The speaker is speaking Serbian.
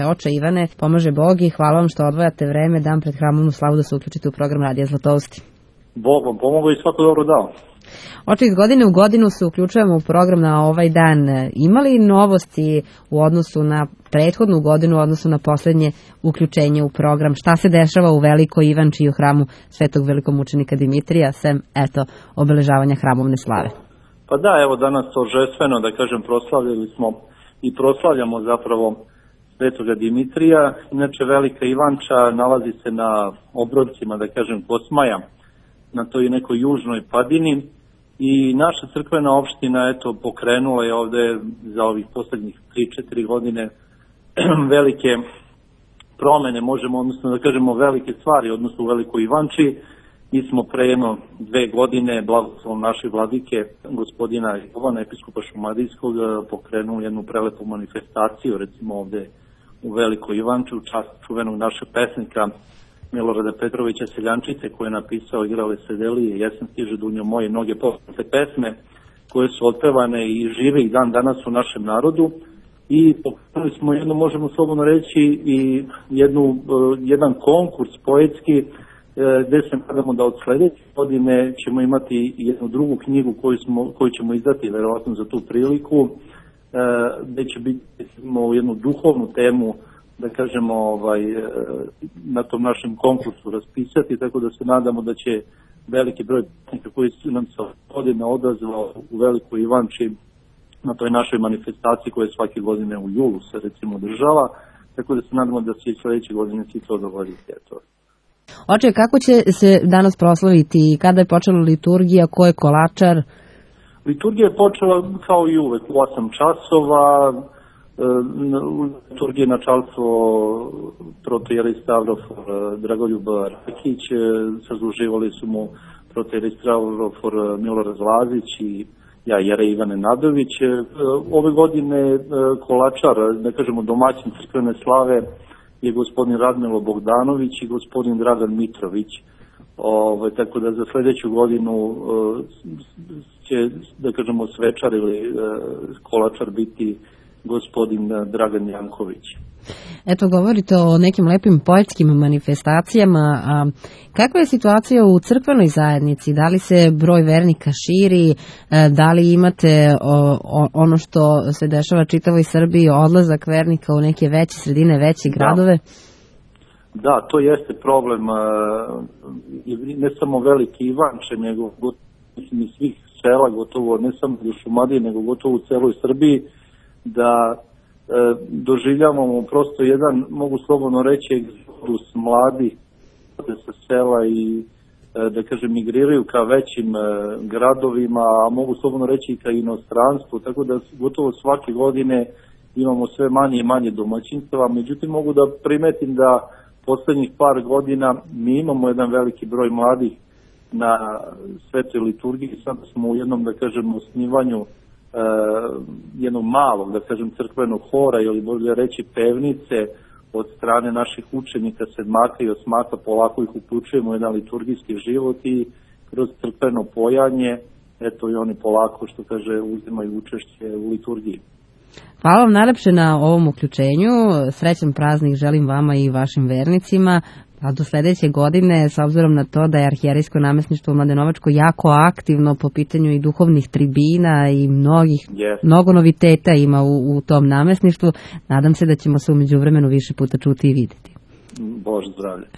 Oče Ivane, pomaže Bog i hvala vam što odvajate vreme dan pred hramovnu slavu da se uključite u program Radija Zlatousti. Bog vam pomogao i svako dobro dao. Oče, iz godine u godinu se uključujemo u program na ovaj dan. Ima li novosti u odnosu na prethodnu godinu, u odnosu na poslednje uključenje u program? Šta se dešava u Velikoj Ivanči i u hramu Svetog velikomučenika Dimitrija, sem, obeležavanja hramovne slave? Pa da, evo danas торжествено, da kažem, proslavljali smo i proslavljamo zapravo Svetoga Dimitrija. Inače, Velika Ivanča nalazi se na obrodcima, da kažem, Kosmaja, na toj nekoj južnoj padini. I naša crkvena opština pokrenula je ovde za ovih poslednjih 3-4 godine velike promene, možemo, odnosno da kažemo velike stvari, odnosno u Velikoj Ivanči. Mi smo pre 2 godine blagoslovom naše vladike, gospodina Jovana, episkopa Šumadijskog, pokrenuli jednu prelepu manifestaciju, recimo ovde u Velikoj Ivanči, u čast čuvenog našeg pesnika Milorada Petrovića Seljančice, koji je napisao Igrale se delije, Jesen stiže dunjo moje, mnoge poznate pesme koje su otpevane i žive i dan danas u našem narodu. I pokrenuli smo jedno, možemo slobodno reći, i jedan konkurs poetski gde se nadamo da od sledeće godine ćemo imati jednu drugu knjigu koju ćemo izdati verovatno za tu priliku, gde će biti jednu duhovnu temu, da kažemo, na tom našem konkursu raspisati, tako da se nadamo da će veliki broj pesnika koji su nam se godine odazvao u Velikoj Ivanči na toj našoj manifestaciji koja svake godine u julu se recimo održava, tako da se nadamo da će i sledeće godine svi to dogoditi. Oče, kako će se danas proslaviti? Kada je počela liturgija? Ko je kolačar? Liturgija je počela kao i uvek u 8 časova. Liturgije načalstvo protoijerej Stavrofor Dragoljub Rakić, sazluživali su mu protoijerej Stavrofor Milorad Lazić i ja, jerej Ivane Nadović. Ove godine kolačar, da kažemo domaćin crkvene slave, je gospodin Radmilo Bogdanović i gospodin Dragan Mitrović. Tako da za sledeću godinu će, da kažemo, svečar ili kolačar biti gospodin Dragan Janković. Eto, govorite o nekim lepim poetskim manifestacijama. Kakva je situacija u crkvenoj zajednici? Da li se broj vernika širi? Da li imate ono što se dešava čitavoj Srbiji, odlazak vernika u neke veće sredine, veće gradove? Da, to jeste problem. Ne samo Velike Ivanče, nego gotovo svih sela, gotovo ne samo u Šumadiji, nego gotovo u celoj Srbiji, da doživljavamo prosto jedan, mogu slobodno reći, egzodus mladih sa sela i da kažem migriraju ka većim gradovima, a mogu slobodno reći i ka inostranstvu, tako da gotovo svake godine imamo sve manje i manje domaćinstava. Međutim, mogu da primetim da poslednjih par godina mi imamo jedan veliki broj mladih na svetoj liturgiji. Sad smo u jednom, da kažem, osnivanju jednog malog, da kažem, crkvenog hora ili bolje reći pevnice od strane naših učenika sedmaka i osmaka. Polako ih uključujemo u jedan liturgijski život i kroz crkveno pojanje, eto i oni polako, što kaže, uzimaju učešće u liturgiji. Hvala vam najlepše na ovom uključenju. Srećan praznik želim vama i vašim vernicima. A do sledeće godine, s obzirom na to da je arhijerejsko namestništvo Mladenovačko jako aktivno po pitanju i duhovnih tribina i mnogo noviteta ima u tom namestništvu, nadam se da ćemo se u međuvremenu više puta čuti i videti. Bože zdravlje.